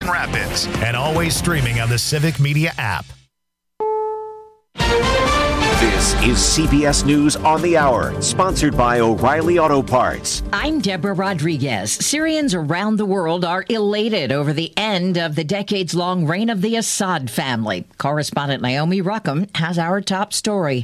Rapids, and always streaming on the Civic Media app. This is CBS News on the Hour, sponsored by O'Reilly Auto Parts. I'm Deborah Rodriguez. Syrians around the world are elated over the end of the decades-long reign of the Assad family. Correspondent Naomi Ruckham has our top story.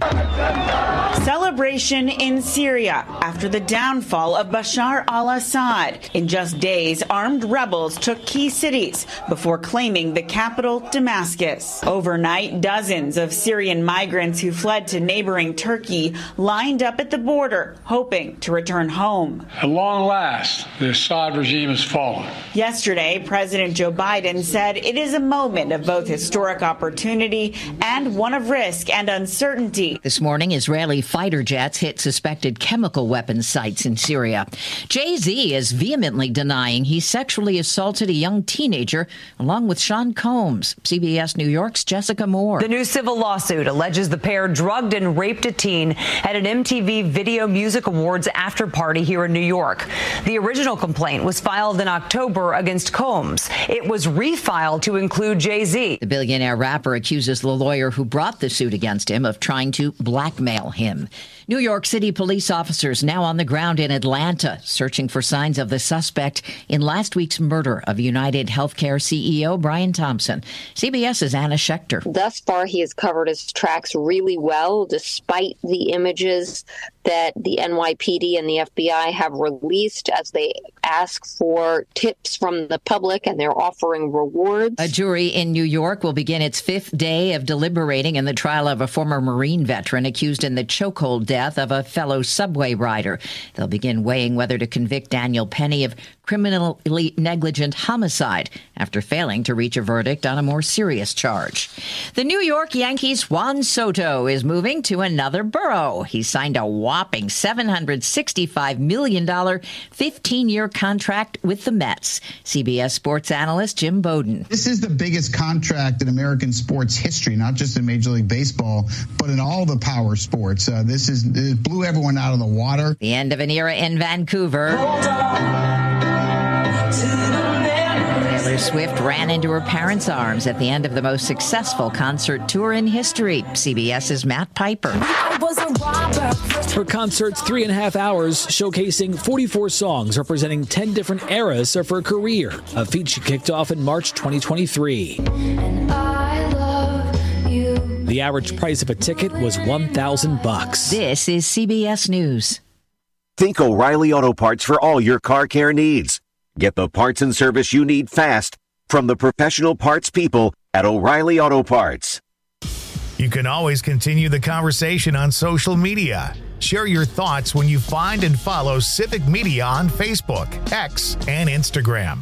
Celebration in Syria after the downfall of Bashar al-Assad. In just days, armed rebels took key cities before claiming the capital, Damascus. Overnight, dozens of Syrian migrants who fled to neighboring Turkey lined up at the border, hoping to return home. At long last, the Assad regime has fallen. Yesterday, President Joe Biden said it is a moment of both historic opportunity and one of risk and uncertainty. This morning, Israeli fighter jets hit suspected chemical weapons sites in Syria. Jay-Z is vehemently denying he sexually assaulted a young teenager, along with Sean Combs. CBS New York's Jessica Moore. The new civil lawsuit alleges the pair drugged and raped a teen at an MTV Video Music Awards after party here in New York. The original complaint was filed in October against Combs. It was refiled to include Jay-Z. The billionaire rapper accuses the lawyer who brought the suit against him of trying to blackmail him. New York City police officers now on the ground in Atlanta, searching for signs of the suspect in last week's murder of United Healthcare CEO Brian Thompson. CBS's Anna Schechter. Thus far, he has covered his tracks really well, despite the images that the NYPD and the FBI have released as they ask for tips from the public, and they're offering rewards. A jury in New York will begin its fifth day of deliberating in the trial of a former Marine veteran accused in the chokehold death of a fellow subway rider. They'll begin weighing whether to convict Daniel Penny of criminally negligent homicide after failing to reach a verdict on a more serious charge. The New York Yankees' Juan Soto is moving to another borough. He signed a whopping $765 million 15-year contract with the Mets. CBS sports analyst Jim Bowden. This is the biggest contract in American sports history, not just in Major League Baseball, but in all the power sports. It blew everyone out of the water. The end of an era in Vancouver. Taylor Swift ran into her parents' arms at the end of the most successful concert tour in history. CBS's Matt Piper. Her concert's 3.5 hours, showcasing 44 songs representing 10 different eras of her career, a feat she kicked off in March 2023. The average price of a ticket was $1,000. This is CBS News. Think O'Reilly Auto Parts for all your car care needs. Get the parts and service you need fast from the professional parts people at O'Reilly Auto Parts. You can always continue the conversation on social media. Share your thoughts when you find and follow Civic Media on Facebook, X, and Instagram.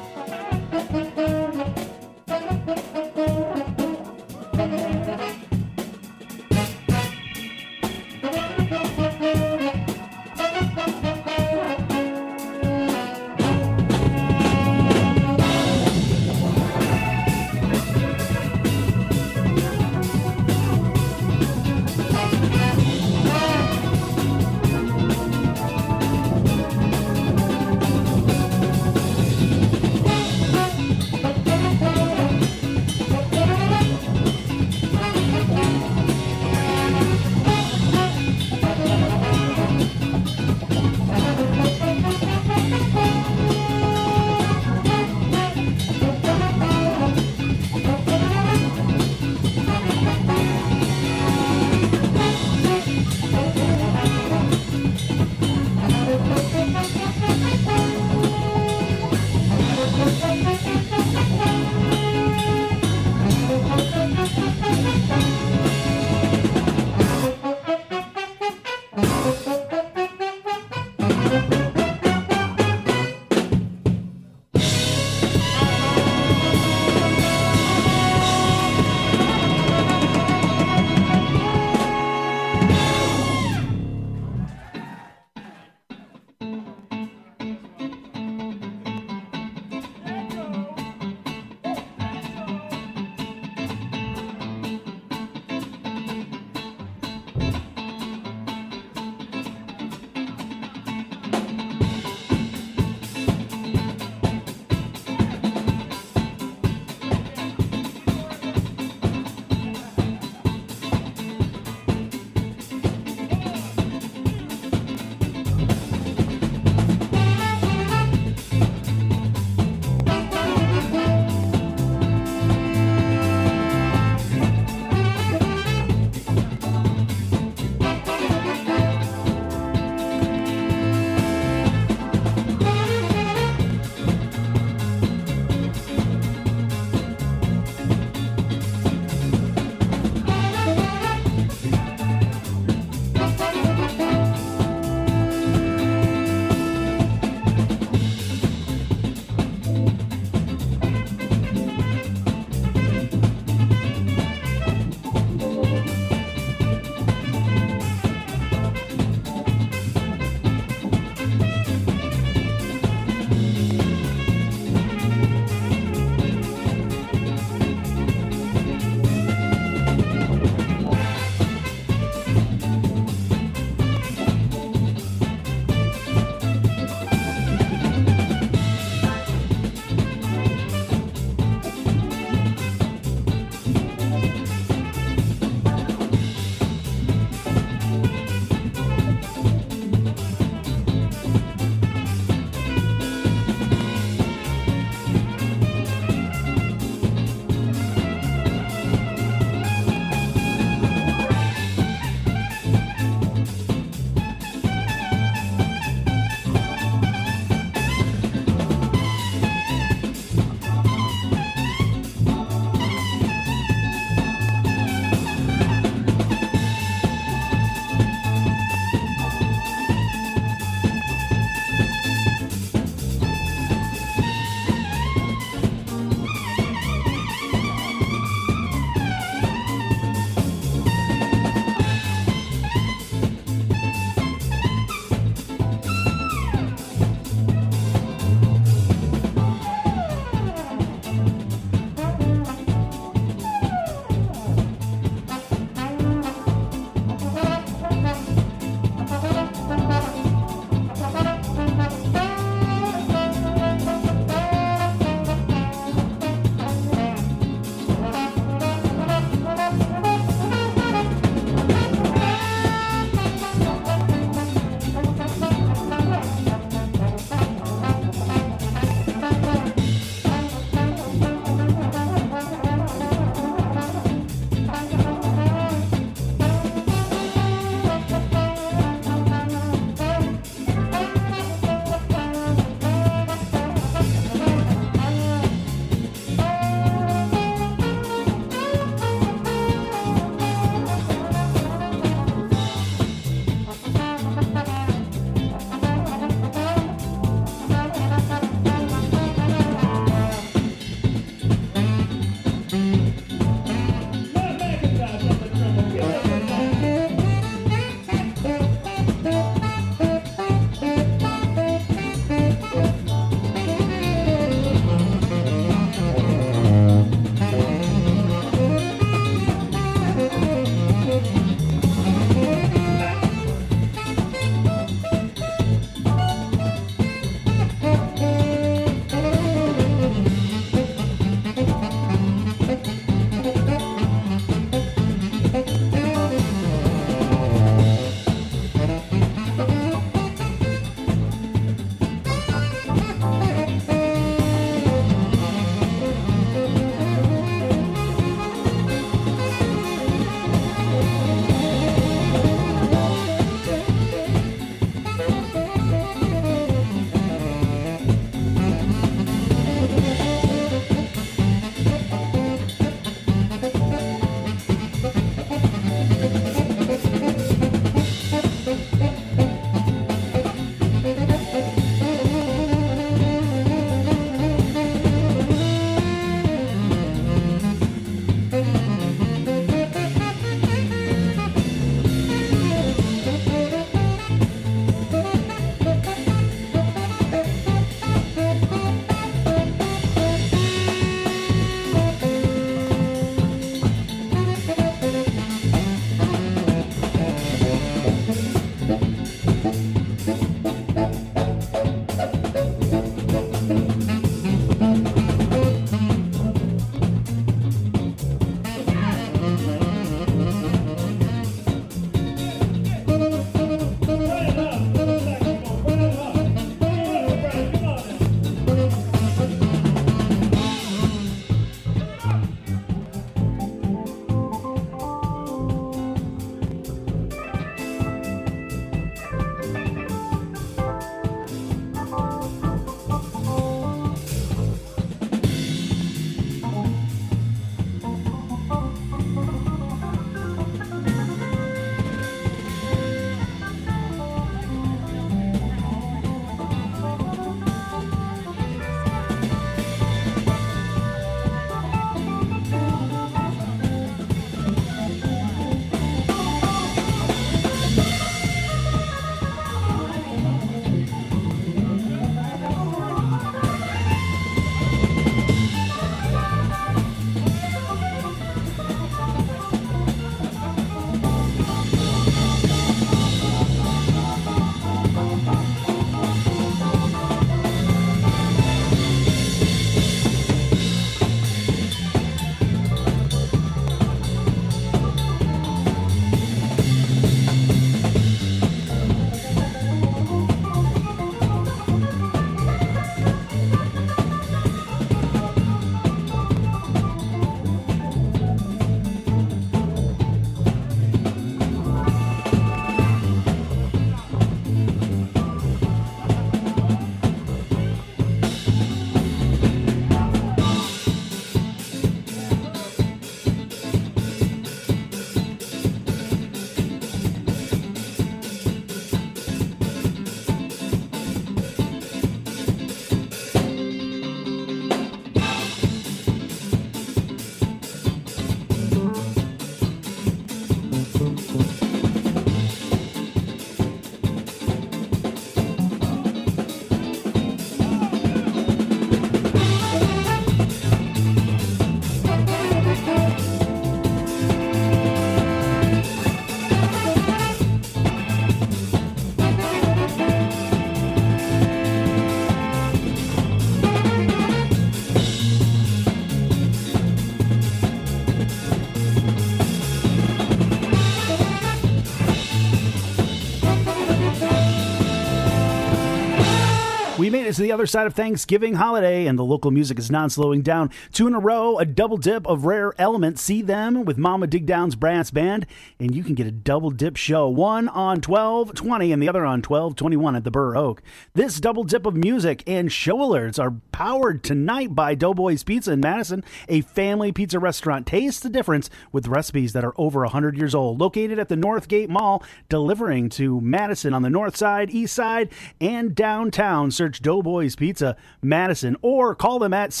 to the other side of Thanksgiving holiday, and the local music is not slowing down. 2 in a row, a double dip of Rare Element. See them with Mama Digdown's Brass Band, and you can get a double dip show, one on 12/20 and the other on 12/21 at the Burr Oak. This double dip of music and show alerts are powered tonight by Doughboys Pizza in Madison, a family pizza restaurant. Taste the difference with recipes that are over 100 years old. Located at the Northgate Mall, delivering to Madison on the north side, east side, and downtown. Search Doughboys Pizza Madison or call them at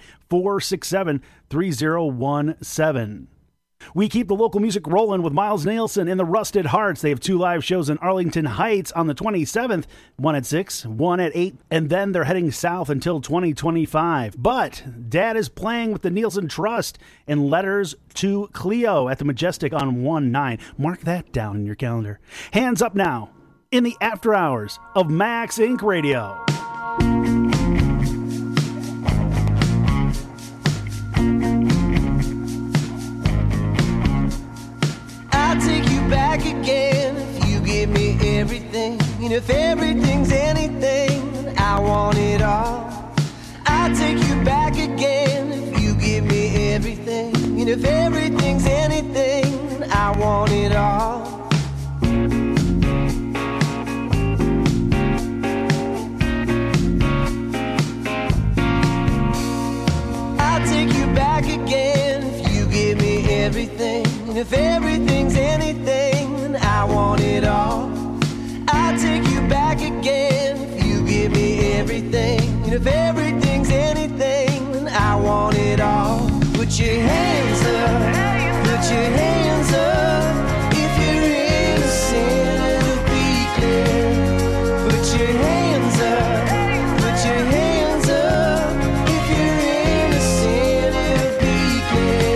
608-467-3017. We keep the local music rolling with Miles Nielsen and the Rusted Hearts. They have 2 live shows in Arlington Heights on the 27th, one at 6, one at 8, and then they're heading south until 2025. But Dad is playing with the Nielsen Trust and Letters to Cleo at the Majestic on 1/9. Mark that down in your calendar. Hands up now in the after hours of Max Inc. Radio. I'll take you back again if you give me everything. And if everything's anything, I want it all. I'll take you back again if you give me everything. And if everything's anything, I want it all. I'll take you back again if you give me everything. And if everything's anything, I want it all. I'll take you back again if you give me everything. And if everything's anything, I want it all. Put your hands up, put your hands up. If you're innocent, it'll be clear. Put your hands up, put your hands up. If you're innocent, it'll be clear.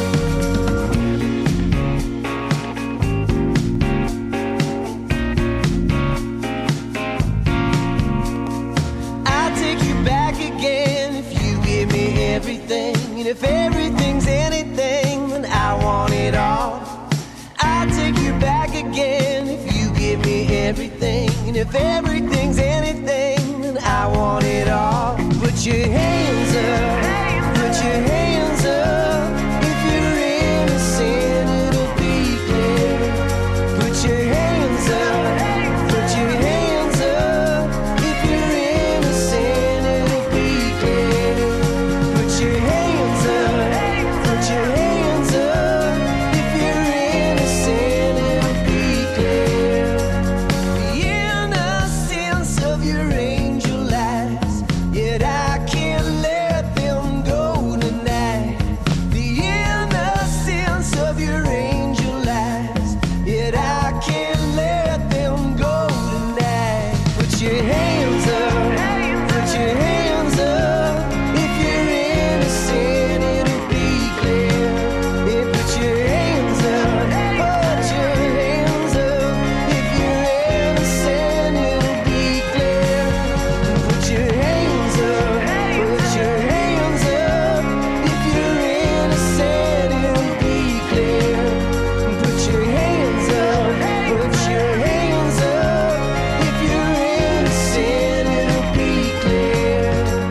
I'll take you back again if you give me everything. And if everything's anything, then I want it all. I'll take you back again if you give me everything. And if everything's anything, then I want it all. Put your hands up, put your hands up. If you're innocent, it'll be clear. Put your hands up, put your hands up. If you're innocent, it'll be clear. Put your hands up, put your hands up. If you're innocent, it'll be clear. The innocence of your angel eyes, yet I can't let them go tonight. The innocence of your angel eyes, yet I can't let them go tonight. Put your hands up, put your hands up. If you're innocent, it'll be clear. Yeah, put your hands up, put your hands up. If you're innocent, it'll be clear. Put your hands up, put your hands up. If you're innocent, it'll be clear. Put your hands up, put your hands up. If you're innocent, it'll be clear.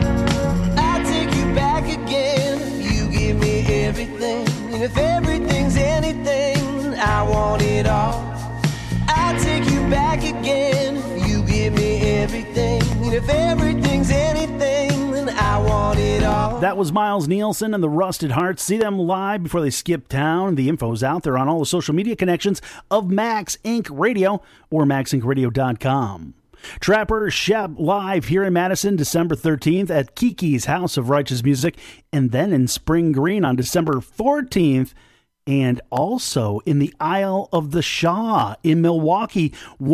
I'll take you back again if you give me everything. And if everything's anything, I want it all. I'll take you back again if you give me everything. And if everything's anything, then I want it all. That was Miles Nielsen and the Rusted Hearts. See them live before they skip town. The info's out there on all the social media connections of Max Inc. Radio or maxincradio.com. Trapper Shep live here in Madison December 13th at Kiki's House of Righteous Music, and then in Spring Green on December 14th, and also in the Isle of the Shaw in Milwaukee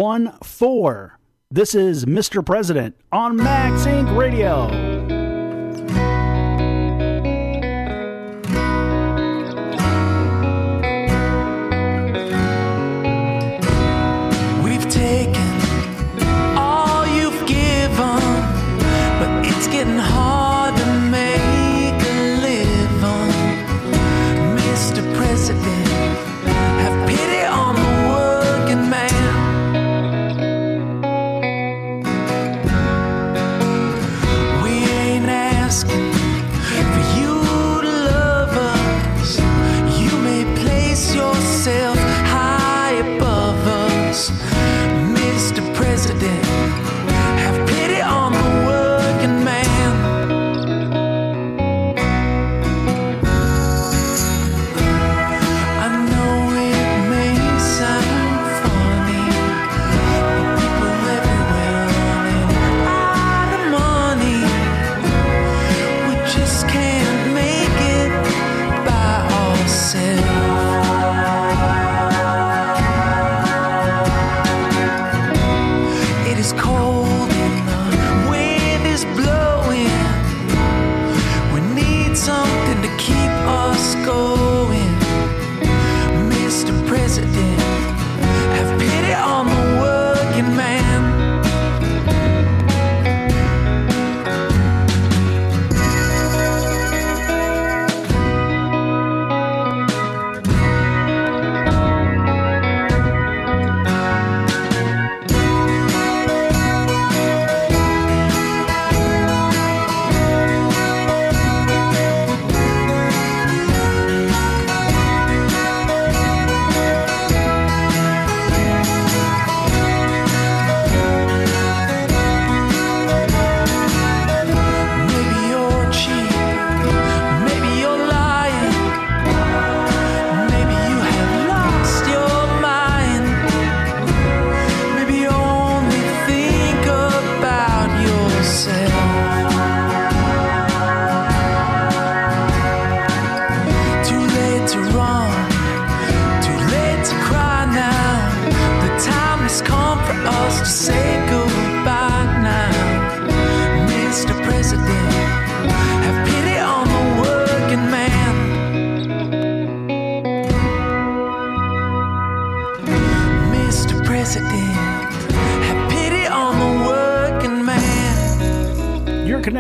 1-4. This is Mr. President on Max Inc. Radio. We've taken all you've given, but it's getting hard to make a living. Mr. President, have pity on the working man.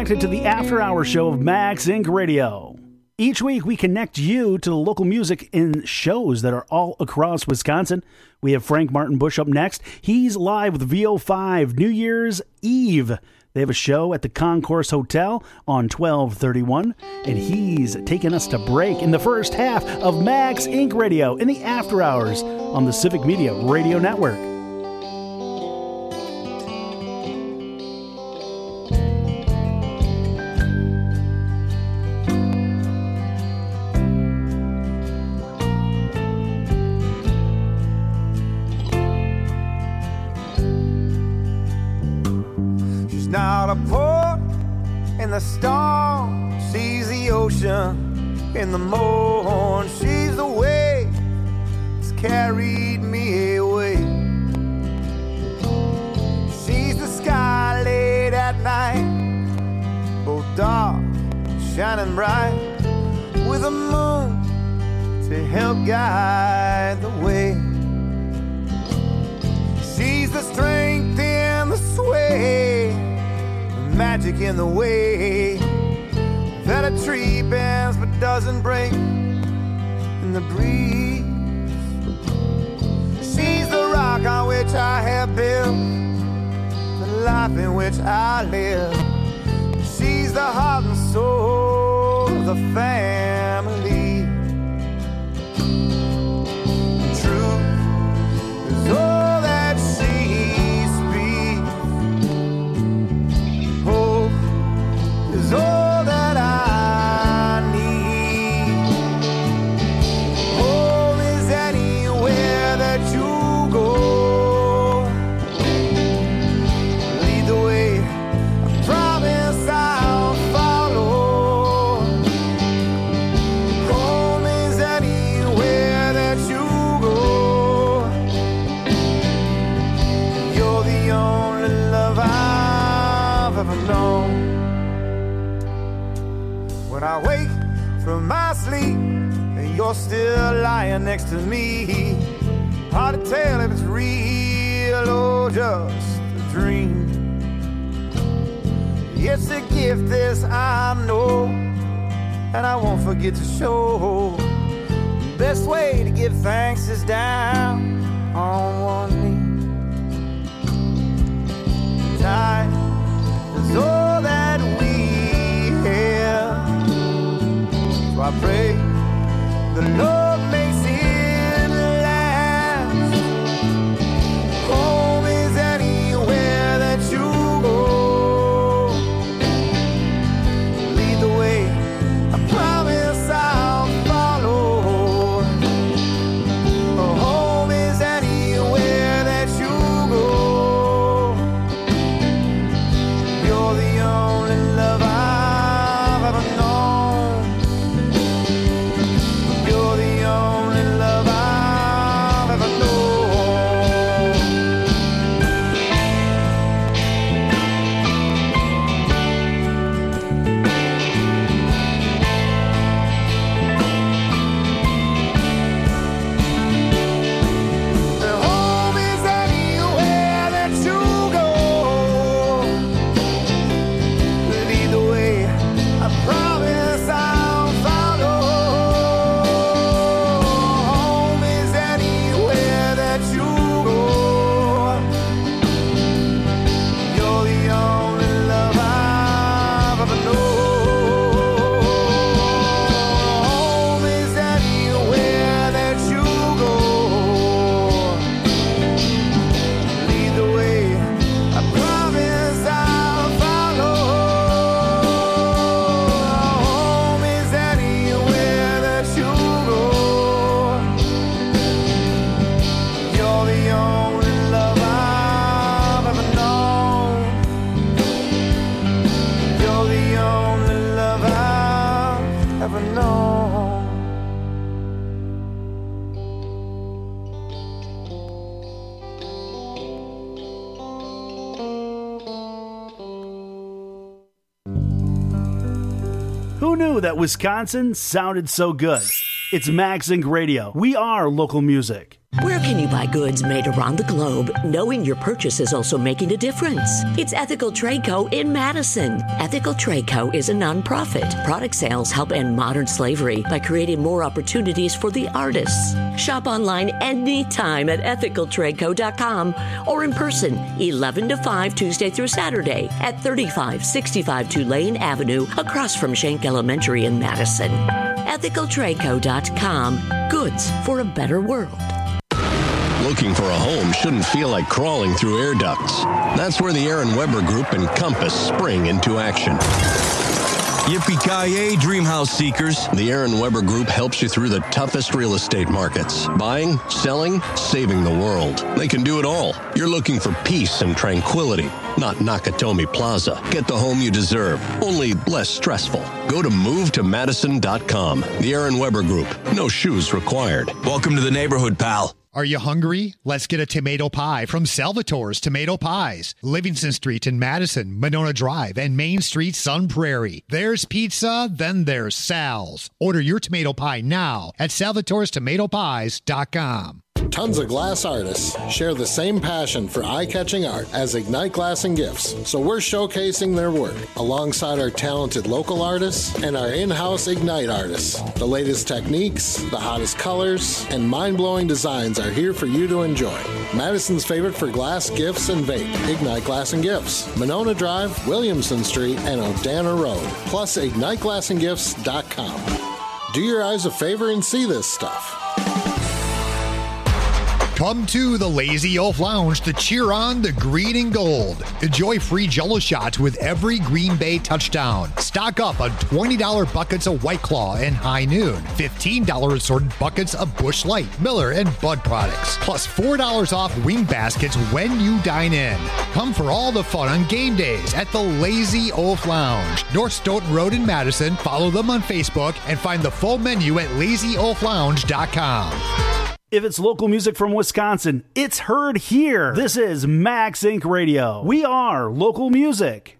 connected to the After Hour show of Max Inc. Radio. Each week, we connect you to the local music in shows that are all across Wisconsin. We have Frank Martin Bush up next. He's live with VO5 New Year's Eve. They have a show at the Concourse Hotel on 12/31, and he's taking us to break in the first half of Max Inc. Radio in the After Hours on the Civic Media Radio Network. Not a port in the storm, she's the ocean in the morn. She's the wave that's carried me away. She's the sky late at night, both dark and shining bright, with a moon to help guide the way. She's the strength in the sway, magic in the way that a tree bends but doesn't break in the breeze. She's the rock on which I have built the life in which I live. She's the heart and soul of the family. Truth is all that she speaks. Hope is all that I need. Home is anywhere that you go. Lead the way, I promise I'll follow. Home is anywhere that you go. You're the only love I've ever known. When I wake from my sleep and you're still lying next to me, hard to tell if it's real or just a dream. It's a gift, this I know, and I won't forget to show. The best way to give thanks is down on one knee. Time is all that we have. So I pray the Lord makes it last. Home is anywhere that you go. Lead the way, I promise I'll follow. Home is anywhere that you go. You're the only love I've ever known. You're the only love I've ever known. Home is anywhere that you go. Lead the way, I promise I'll follow. Home is anywhere that you go. You're the only love I've ever known. Home is anywhere that you go. Lead the way, I promise I'll follow. Home is anywhere that you go. You're the only love I've ever known. You're the only love I've ever known. Who knew that Wisconsin sounded so good? It's Max Inc. Radio. We are local music. Where can you buy goods made around the globe, knowing your purchase is also making a difference? It's Ethical Trade Co. in Madison. Ethical Trade Co. is a nonprofit. Product sales help end modern slavery by creating more opportunities for the artists. Shop online anytime at ethicaltradeco.com or in person 11 to 5 Tuesday through Saturday at 3565 Tulane Avenue across from Schenck Elementary in Madison. ethicaltradeco.com. Goods for a better world. Looking for a home shouldn't feel like crawling through air ducts. That's where the Aaron Weber Group and Compass spring into action. Yippee-ki-yay, dream house seekers. The Aaron Weber Group helps you through the toughest real estate markets. Buying, selling, saving the world. They can do it all. You're looking for peace and tranquility, not Nakatomi Plaza. Get the home you deserve, only less stressful. Go to movetomadison.com. The Aaron Weber Group. No shoes required. Welcome to the neighborhood, pal. Are you hungry? Let's get a tomato pie from Salvatore's Tomato Pies. Livingston Street in Madison, Monona Drive, and Main Street, Sun Prairie. There's pizza, then there's Sal's. Order your tomato pie now at salvatorestomatopies.com. Tons of glass artists share the same passion for eye-catching art as Ignite Glass and Gifts, so we're showcasing their work alongside our talented local artists and our in-house Ignite artists. The latest techniques, the hottest colors, and mind-blowing designs are here for you to enjoy. Madison's favorite for glass, gifts, and vape, Ignite Glass and Gifts, Monona Drive, Williamson Street, and Odana Road, plus IgniteGlassandGifts.com. Do your eyes a favor and see this stuff. Come to the Lazy Oaf Lounge to cheer on the green and gold. Enjoy free Jell-O shots with every Green Bay touchdown. Stock up on $20 buckets of White Claw and High Noon. $15 assorted buckets of Busch Light, Miller, and Bud products. Plus $4 off wing baskets when you dine in. Come for all the fun on game days at the Lazy Oaf Lounge. North Stoughton Road in Madison. Follow them on Facebook and find the full menu at lazyoaflounge.com. If it's local music from Wisconsin, it's heard here. This is Max Inc. Radio. We are local music.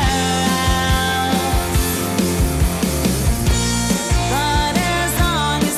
But as long as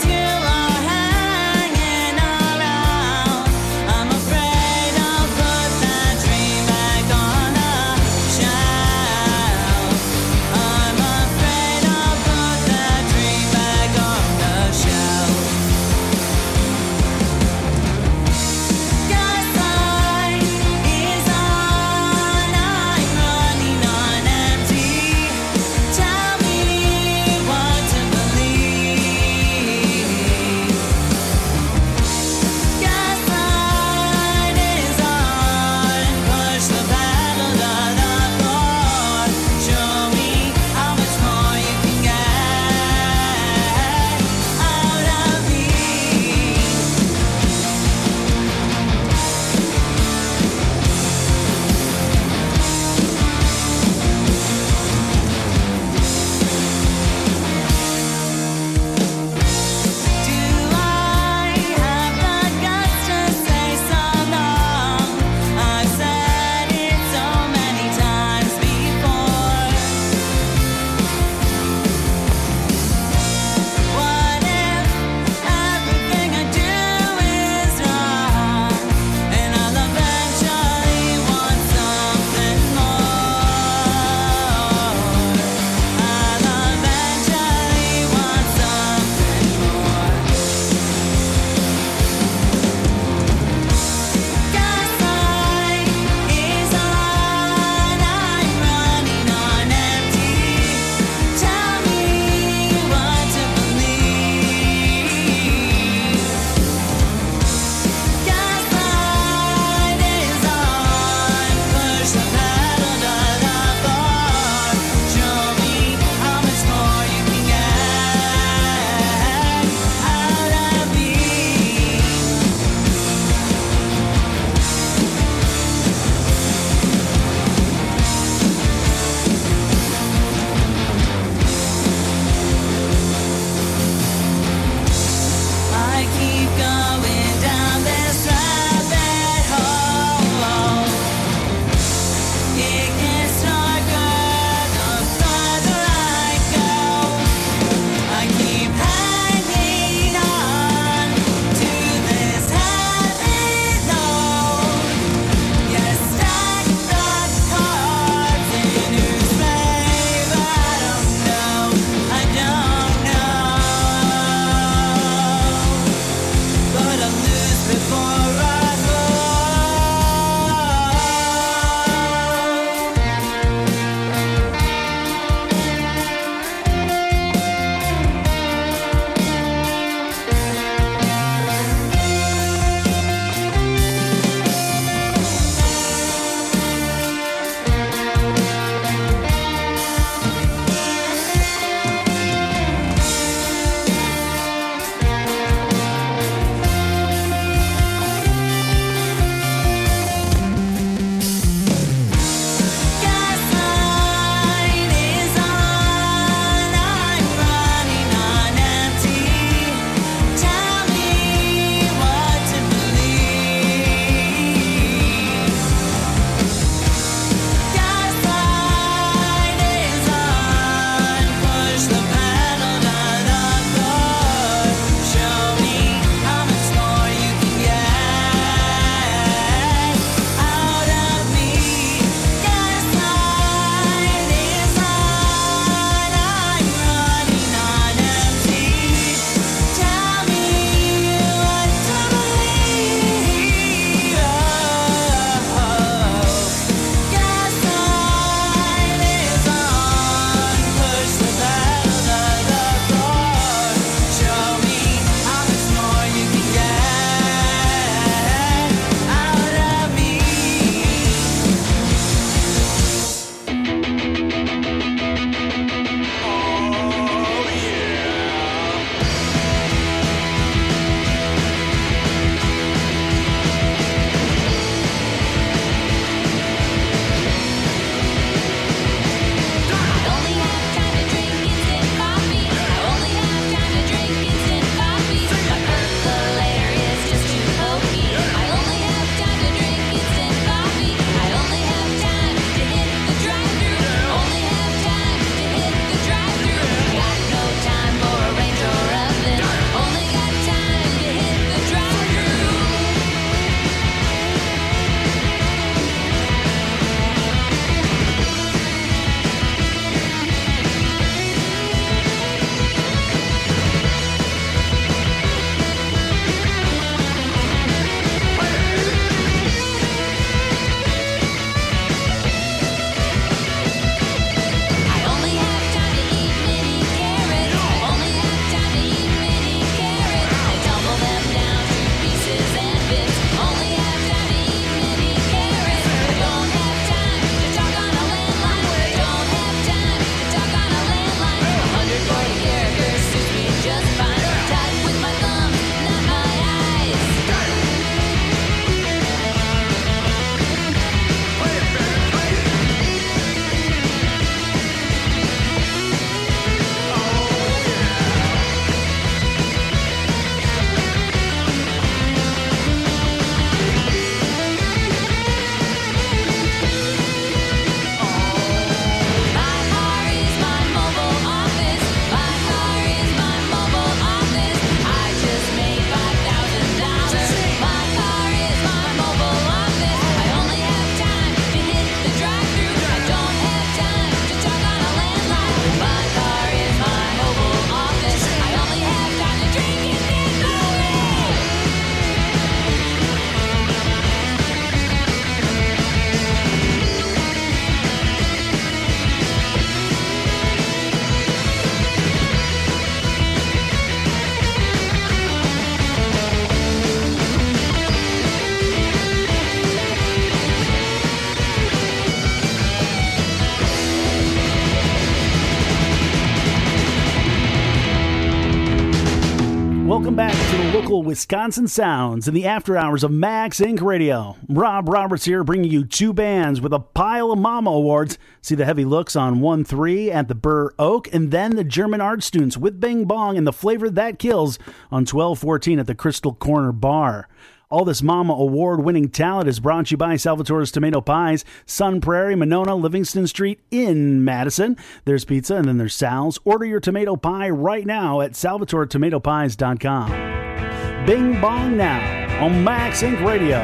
local Wisconsin sounds in the after hours of Max Inc. Radio. Rob Roberts here, bringing you two bands with a pile of Mama Awards. See the Heavy Looks on 1-3 at the Burr Oak, and then the German Art Students with Bing Bong and the Flavor That Kills on 12-14 at the Crystal Corner Bar. All this Mama Award-winning talent is brought to you by Salvatore's Tomato Pies, Sun Prairie, Monona, Livingston Street in Madison. There's pizza, and then there's Sal's. Order your tomato pie right now at salvatoretomatopies.com. Bing Bong now on Max Inc. Radio.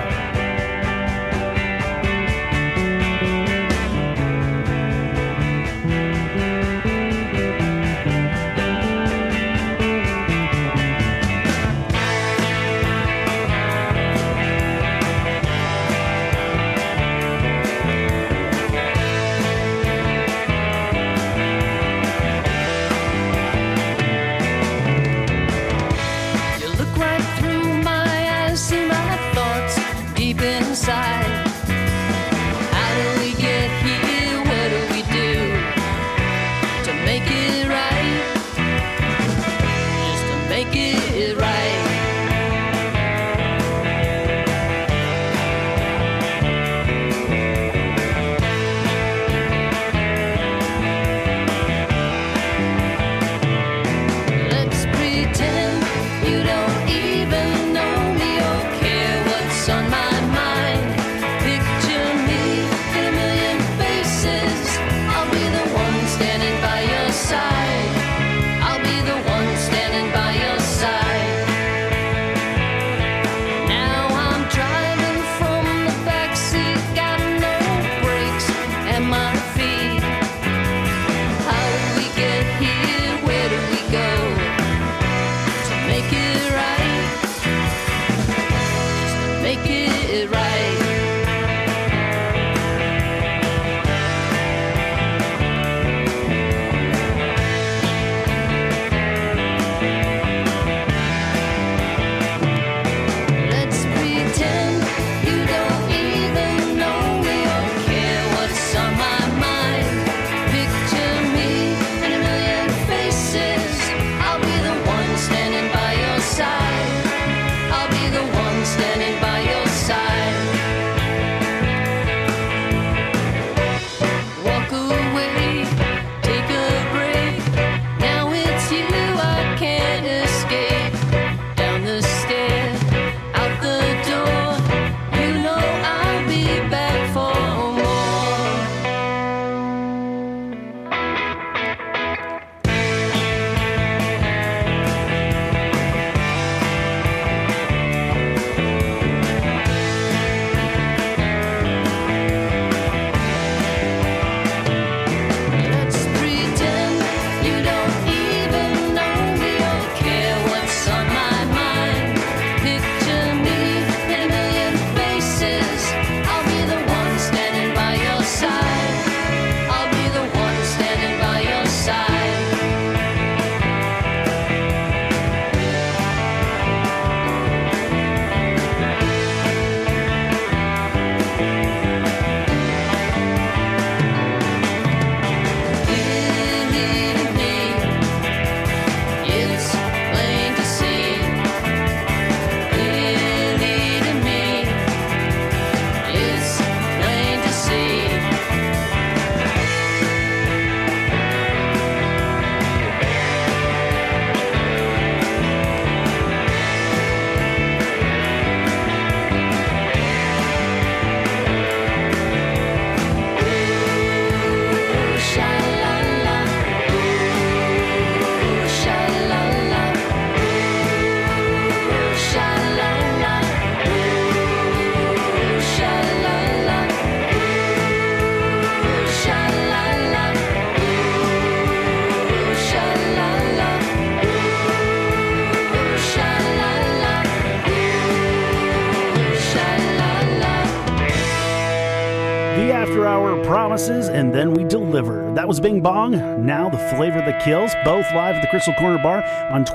Promises, and then we deliver. That was Bing Bong. Now the Flavor That Kills, both live at the Crystal Corner Bar on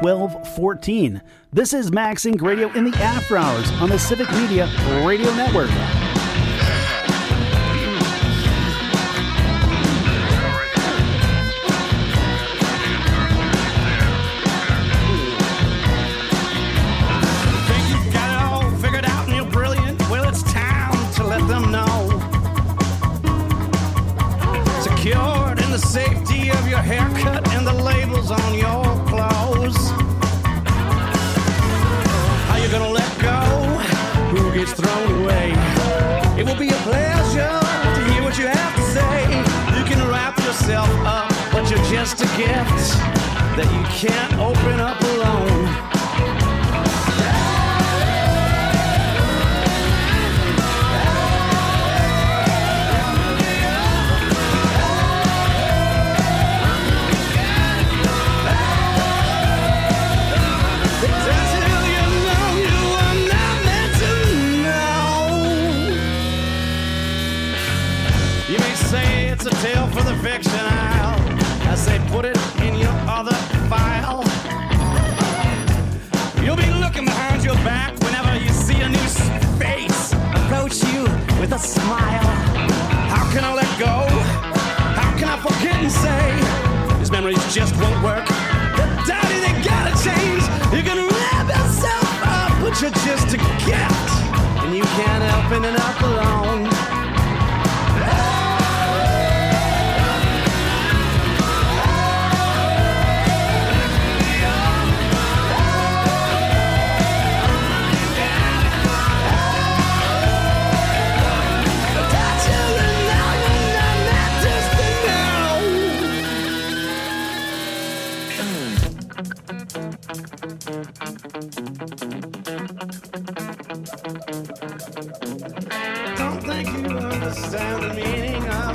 12-14. This is Max Inc. Radio in the after hours on the Civic Media Radio Network. safety of your haircut and the labels on your clothes. How you gonna let go? Who gets thrown away? It will be a pleasure to hear what you have to say. You can wrap yourself up, but you're just a gift that you can't open up alone. It's a tale for the fiction aisle, as they put it in your other file. You'll be looking behind your back whenever you see a new face approach you with a smile. How can I let go? How can I forget and say these memories just won't work? Daddy, they gotta change. You can wrap yourself up, but you're just a gift, and you can't help ending up alone. Don't think you understand the meaning of.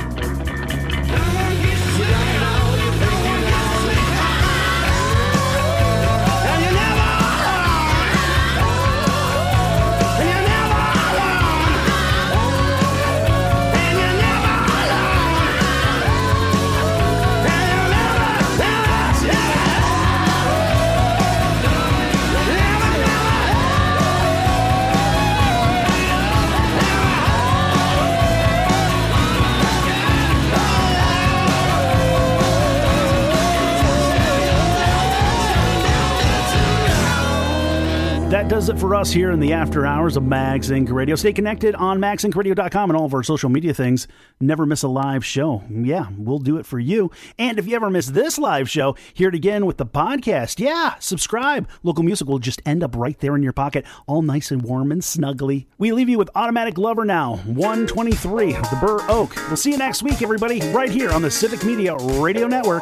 That does it for us here in the after hours of Max Inc. Radio. Stay connected on maxincradio.com and all of our social media things. Never miss a live show. Yeah, we'll do it for you. And if you ever miss this live show, hear it again with the podcast. Yeah, subscribe. Local music will just end up right there in your pocket, all nice and warm and snuggly. We leave you with Automatic Lover now, 123 of the Burr Oak. We'll see you next week, everybody, right here on the Civic Media Radio Network.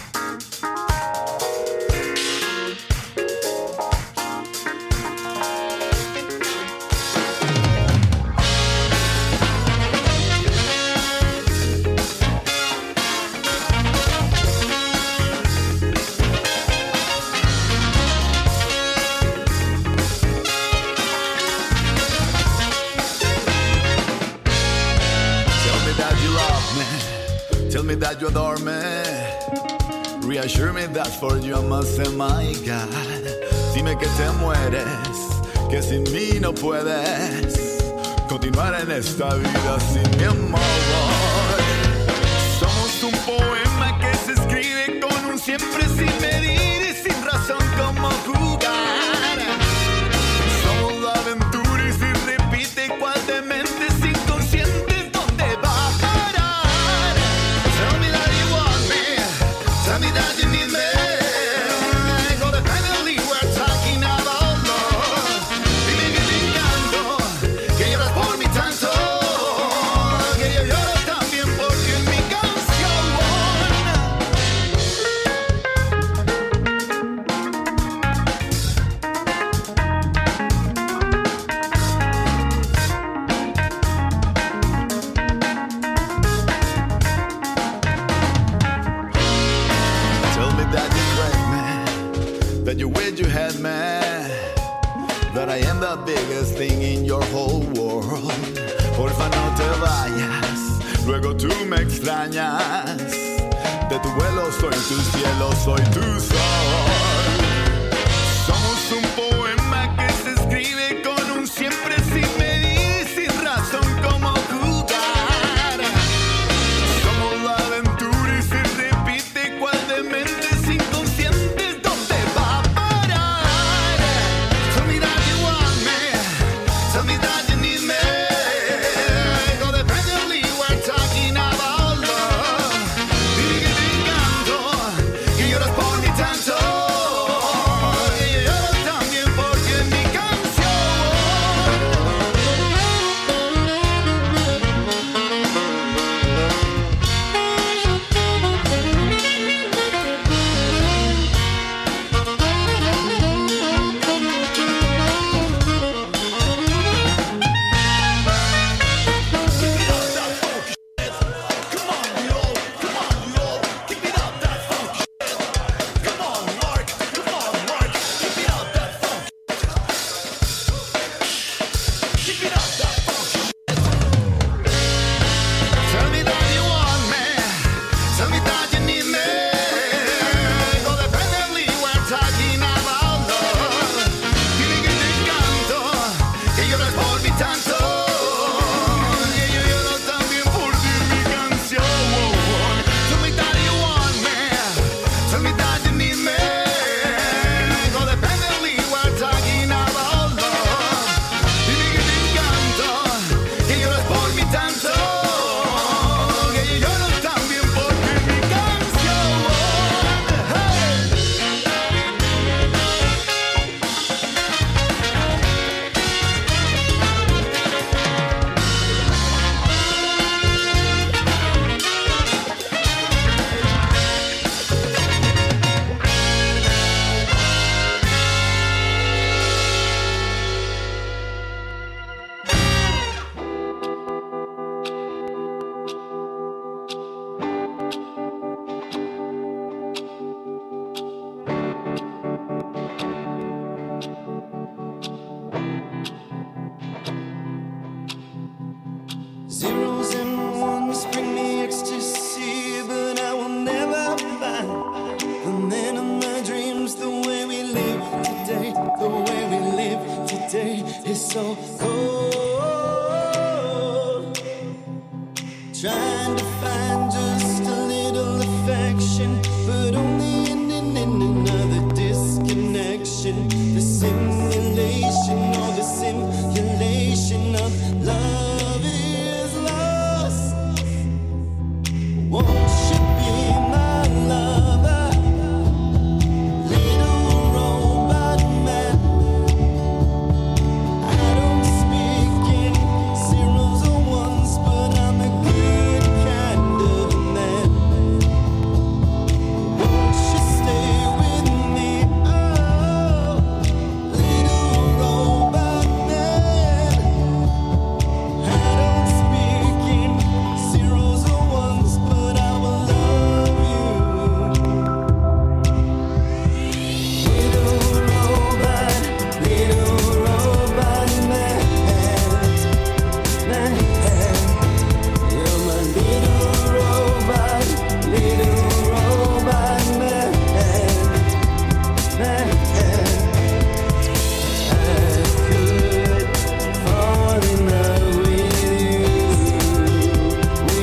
That you adore me, reassure me that for you I must say my God. Dime que te mueres, que sin mí no puedes continuar en esta vida sin mi amor. Somos un poema que se escribe con un siempre sin medir y sin razón como jugar. Somos la aventura y si repite cual demente sin consciente dónde va a parar. Tell me that you want me, tell me that you need me. Codependently we're talking about love. Dime que te encanto, que lloras por mí tanto, que yo lloro también porque en mi canción. Tell me that you crave me, that you wish you had me, that I am the biggest thing in your whole world. Porfa no te vayas, luego tú me extrañas. De tu vuelo soy tu cielo, soy tu sol. Somos un poema que se escribe con un siempre sin medir, sin razón como jugar. Somos la aventura y se repite cual demente sin conscientes dónde va a parar. Tell me that you want me, tell me that you need me. Codependently we're talking about love. Dime que te Zeros and ones bring me ecstasy, but I will never find the man of my dreams. The way we live today, the way we live today is so cold. Trying to find just a little affection, but only in another disconnection. The simulation or the simulation of love is lost. Won't you be my lover, little robot man? I don't speak in zeros or ones, but I'm a good kind of man. Won't you stay with me? Oh, little robot man. I don't speak in zeros or ones, but I will love you. Little robot man. You're my little robot man. I could fall in love with you.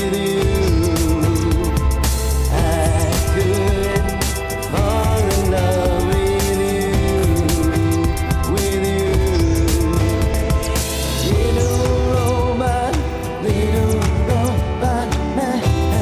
I could fall in love with you. Little robot man. Little robot man.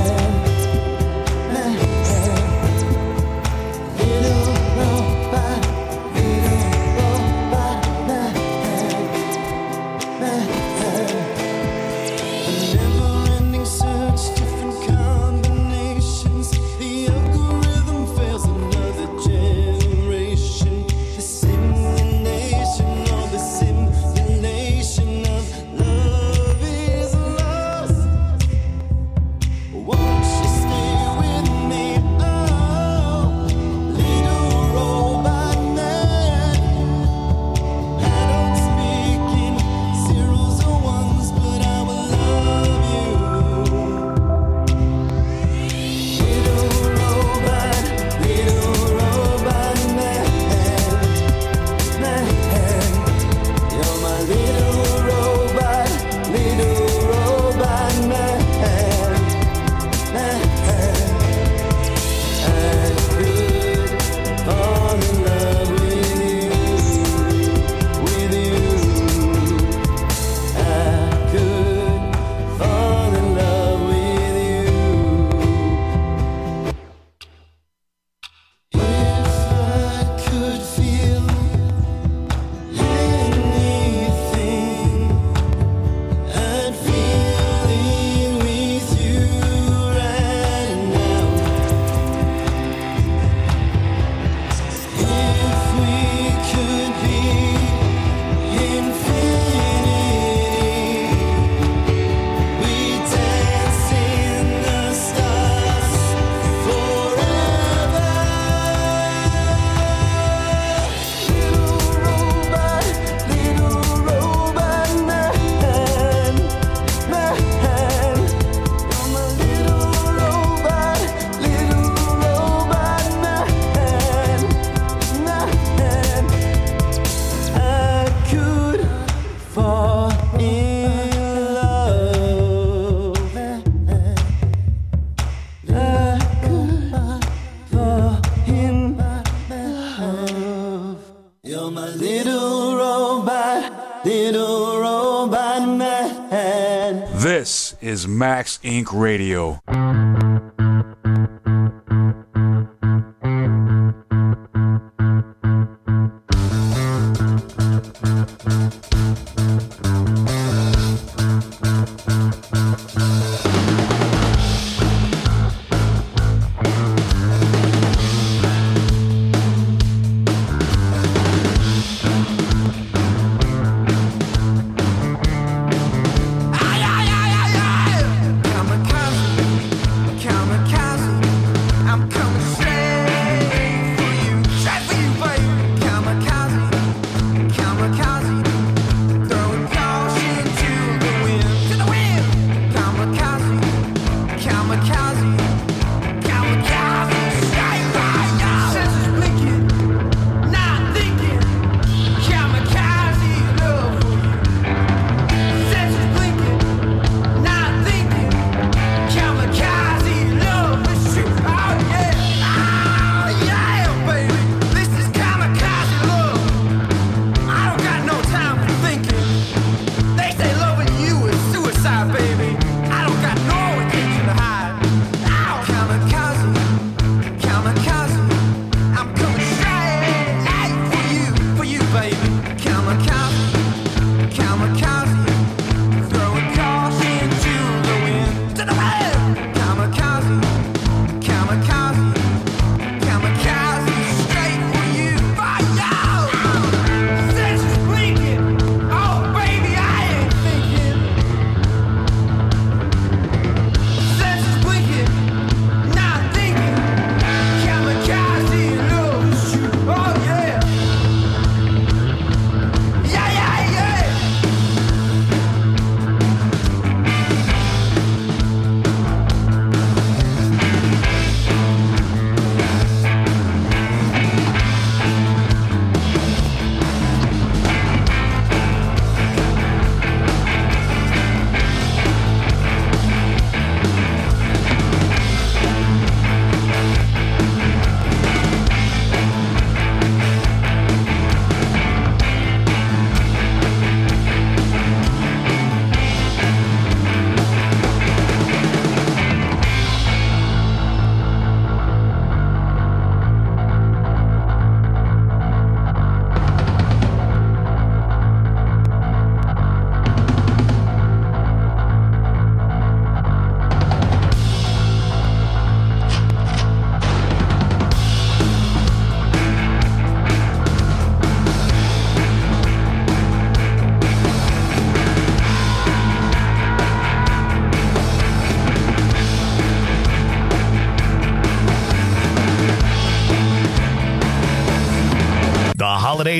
A never-ending search, different combinations. The algorithm fails another generation. The simulation or the simulation of love is lost. Won't you stay with me? Oh, little robot man. I don't speak in zeros or ones, but I will love you. Little robot man. You're my little robot man. I could fall in love with you. I could fall in love with you. If I could feel anything, I'd feel it with you right now. If we could be infinity, we dance in the stars forever. Little robot man. You're my little robot man. I could fall in love. I could fall in love. You're my little robot man. This is Max Inc. Radio. Kamikaze.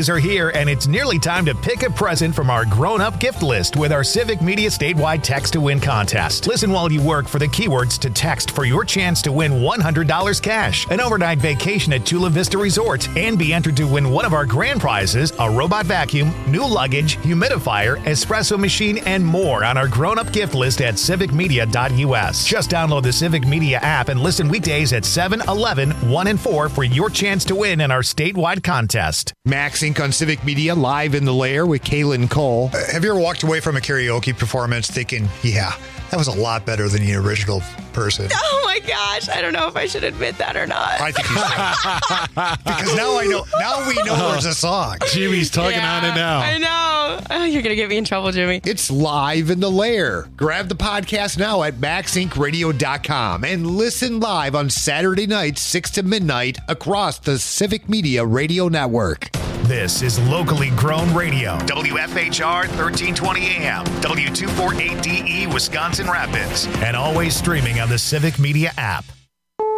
holidays are here, and it's nearly time to pick a present from our grown-up gift list with our Civic Media statewide Text to Win contest. Listen while you work for the keywords to text for your chance to win $100 cash, an overnight vacation at Chula Vista Resort, and be entered to win one of our grand prizes, a robot vacuum, new luggage, humidifier, espresso machine, and more on our grown-up gift list at civicmedia.us. Just download the Civic Media app and listen weekdays at 7, 11, 1, and 4 for your chance to win in our statewide contest. Max Inc. on Civic Media, live in the lair with Kaylin Cole. Have you ever walked away from a karaoke performance thinking, yeah, that was a lot better than the original person? Oh my gosh, I don't know if I should admit that or not. I think you should. Because now we know there's a song. Jimmy's tugging on it now. I know. Oh, you're going to get me in trouble, Jimmy. It's live in the lair. Grab the podcast now at maxincradio.com and listen live on Saturday nights, 6 to midnight across the Civic Media Radio Network. This is locally grown radio. WFHR 1320 AM, W248DE Wisconsin Rapids, and always streaming on the Civic Media app.